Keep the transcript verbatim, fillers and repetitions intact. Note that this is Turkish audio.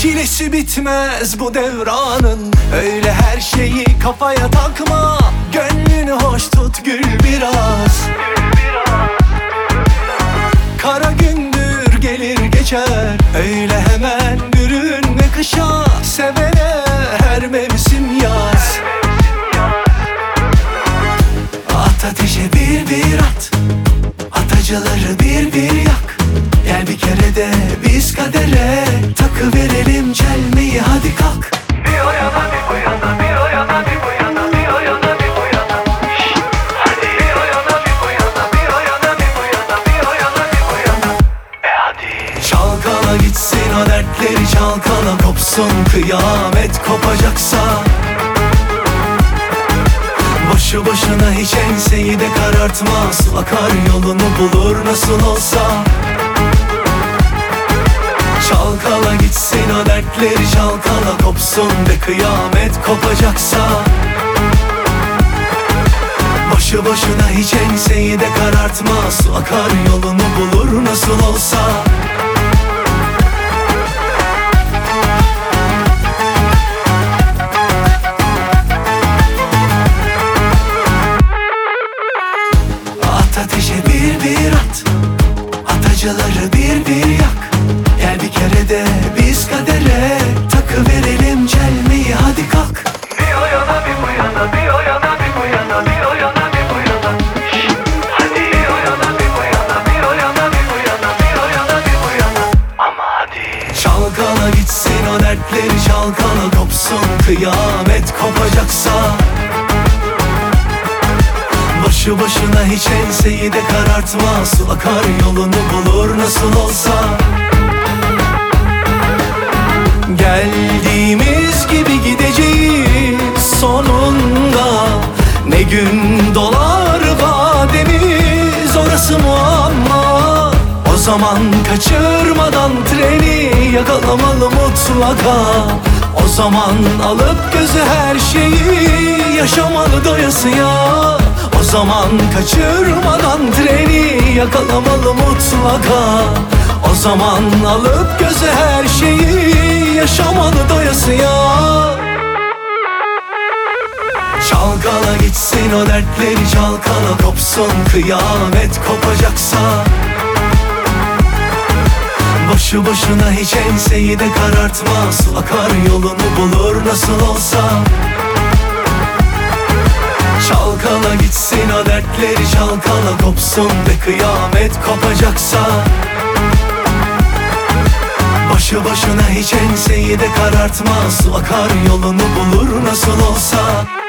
Çilesi bitmez bu devranın, öyle her şeyi kafaya takma. Gönlünü hoş tut, gül biraz. Kara gündür gelir geçer, öyle hemen bürünme kışa. Sevene her mevsim yaz. At ateşe bir bir at, atacıları bir bir yak. Gel bir kere de biz kadere takıverelim çelmeyi, hadi kalk. Bir o yana bir bu yana, bir o yana bir bu yana, bir o yana bir bu yana. Hadi bir o yana bir bu yana, bir o yana bir bu yana, bir o yana bir bu yana. E hadi. Çalkala gitsin o dertleri, çalkala kopsun kıyamet kopacaksa. Boşu boşuna hiç enseyi de karartmaz, akar yolunu bulur nasıl olsa. Çalkala gitsin o dertleri, çalkala kopsun be kıyamet kopacaksa. Boşu boşuna hiç enseyi de karartmaz, akar yolunu bulur nasıl olsa. At ateşe bir bir at, atacıları bir bir yak. Gel bir kere de biz kadere takıverelim çelmeyi, hadi kalk. Bir o yana bir bu yana, bir o yana bir bu yana, bir o yana bir bu yana. Hadi bir o yana bir bu yana, bir o yana bir bu yana, bir o yana bir bu yana. Ama hadi. Çalkala gitsin o dertleri, çalkala kopsun kıyamet kopacaksa. Boşu boşuna hiç enseyi de karartmaz, akar yolunu bulur nasıl olsa. Geldiğimiz gibi gideceğiz sonunda. Ne gün dolar vademiz, orası muamma. O zaman kaçırmadan treni yakalamalı mutlaka. O zaman alıp gözü her şeyi yaşamalı doyasıya. O zaman kaçırmadan treni yakalamalı mutlaka. O zaman alıp gözü her şeyi yaşamalı doyasıya. Çalkala gitsin o dertleri, çalkala kopsun kıyamet kopacaksa. Boşu boşuna hiç enseyi de karartmaz, akar yolunu bulur nasıl olsa. Çalkala gitsin o dertleri, çalkala kopsun be kıyamet kopacaksa. Boşu boşuna hiç enseyi de karartmaz, akar yolunu bulur nasıl olsa.